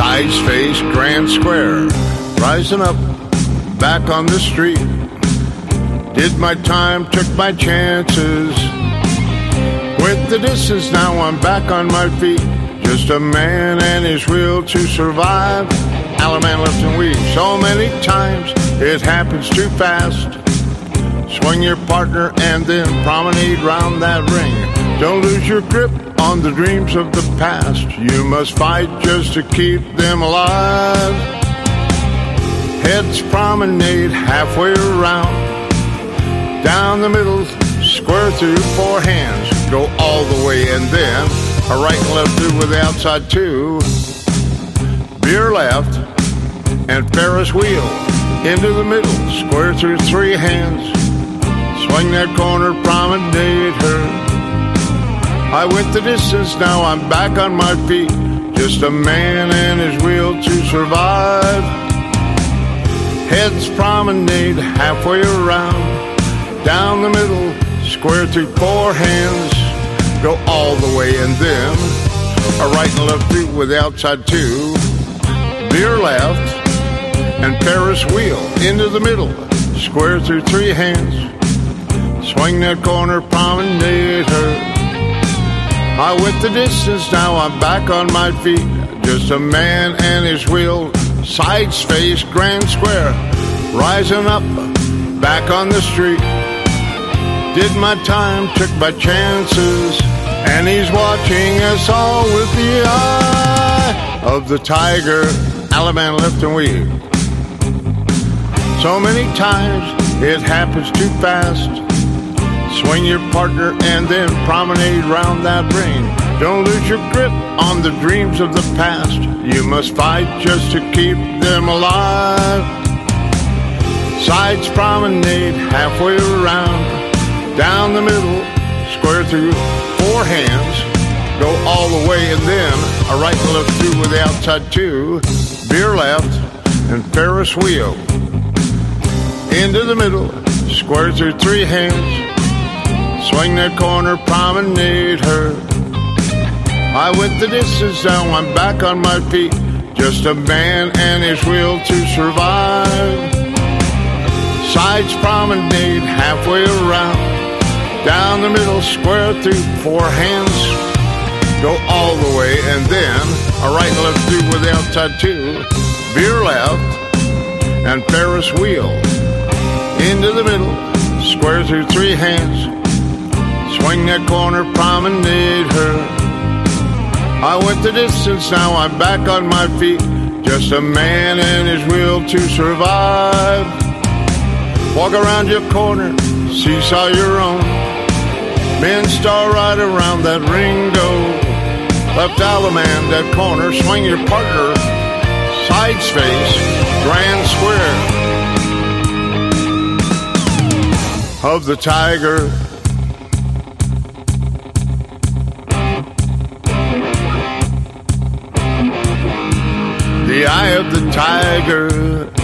sides face grand square, rising up, back on the street. Did my time, took my chances. Went the distance, now I'm back on my feet. Just a man and his will to survive. Alaman left and weave. So many times it happens too fast. Swing your partner and then promenade round that ring. Don't lose your grip on the dreams of the past. You must fight just to keep them alive. Heads promenade halfway around. Down the middle, square through, four hands. Go all the way and then a right and left through with the outside two. Veer left and Ferris wheel into the middle, square through, three hands. Swing that corner, promenade her. I went the distance, now I'm back on my feet. Just a man and his will to survive. Heads promenade halfway around. Down the middle, square through, four hands. Go all the way and then a right and left through with the outside two. Veer left and Ferris wheel into the middle, square through, three hands. Swing that corner, promenade her. I went the distance, now I'm back on my feet. Just a man and his wheel, sides face grand square, rising up, back on the street. Did my time, took my chances, and he's watching us all with the eye of the tiger. Alaman left and weave. So many times it happens too fast. Swing your partner and then promenade round that ring. Don't lose your grip on the dreams of the past. You must fight just to keep them alive. Sides promenade halfway around. Down the middle, square through, four hands. Go all the way and then a right and left through with the outside two. Veer left and Ferris wheel into the middle, square through, three hands. Swing that corner, promenade her. I went the distance, now I'm back on my feet. Just a man and his will to survive. Sides promenade halfway around. Down the middle, square through, four hands. Go all the way and then a right and left through with the outside two. Veer left and Ferris wheel into the middle, square through, three hands. Swing that corner, promenade her. I went the distance, now I'm back on my feet. Just a man and his will to survive. Walk around your corner, seesaw your own. Men star right around that ring go. Left Alaman that corner, swing your partner. Sides face, grand square of the tiger. The eye of the tiger.